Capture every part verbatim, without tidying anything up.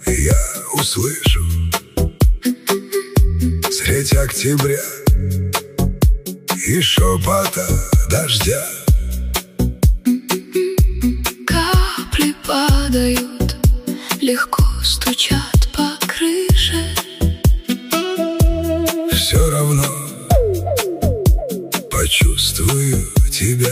я услышу средь октября и шепота дождя. Капли падают, легко стучат по крыше. Все равно почувствую тебя.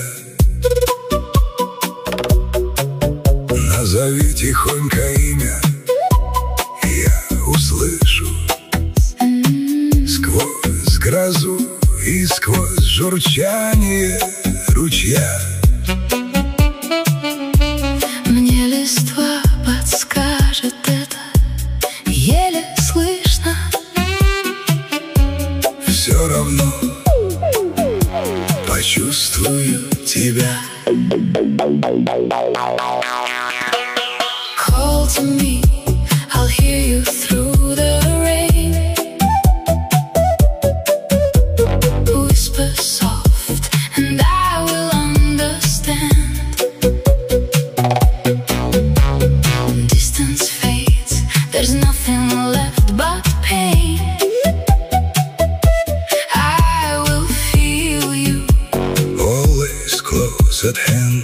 Назови тихонько имя, я услышу сквозь грозу и сквозь журчание ручья. Мне листва подскажет это, еле слышно. Все равно почувствую тебя. Call to me, I'll hear you through the rain. Whisper soft and I will understand. Distance fades, there's nothing left but pain. I will feel you, Always close at hand.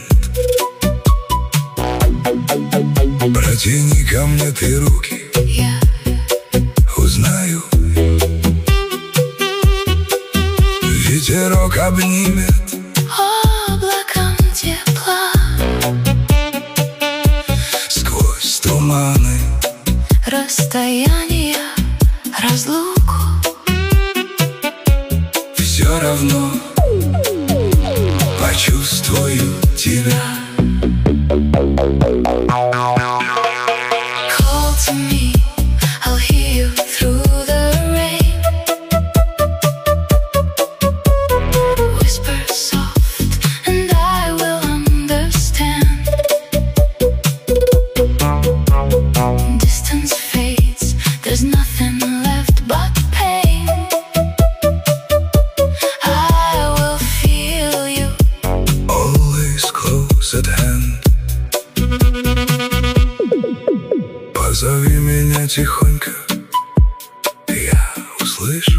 Протяни ко мне ты руки, я узнаю. Ветерок обнимет облаком тепла. сквозь туманы Расстояние, разлуку. все равно почувствую тебя. Call to me, I'll hear you through the rain. Whisper soft and I will understand. Distance fades, there's nothing left but pain. I will feel you, Always close at hand. Позови меня тихонько, я услышу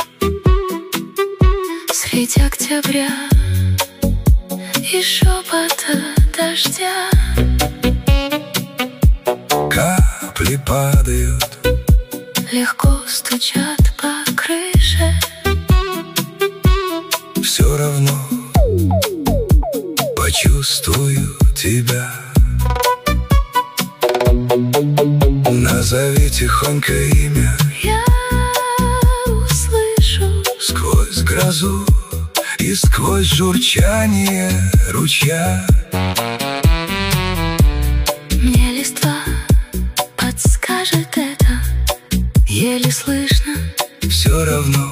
средь октября и шепота дождя. капли падают, Легко стучат по крыше. все равно почувствую тебя. Назови тихонько имя, Я услышу сквозь грозу и сквозь журчание ручья. мне листва подскажет это, еле слышно. Все равно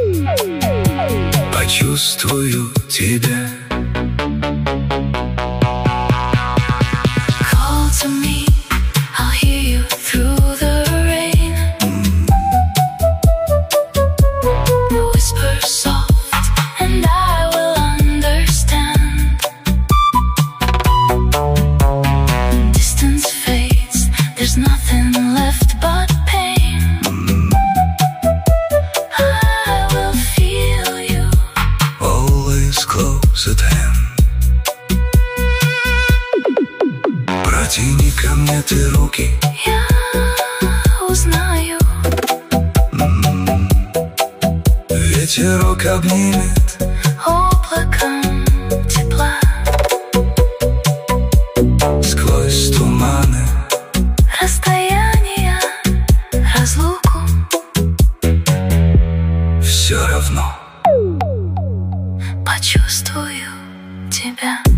почувствую тебя. Call to me, I'll hear you through the rain. Whisper soft and I will understand. Distance fades, there's nothing left but pain. I will feel you, Always close at hand. Протяни ко мне ты руки, я узнаю. ветерок обнимет Облаком тепла. сквозь туманы. Расстояние, разлуку. Все равно Почувствую тебя.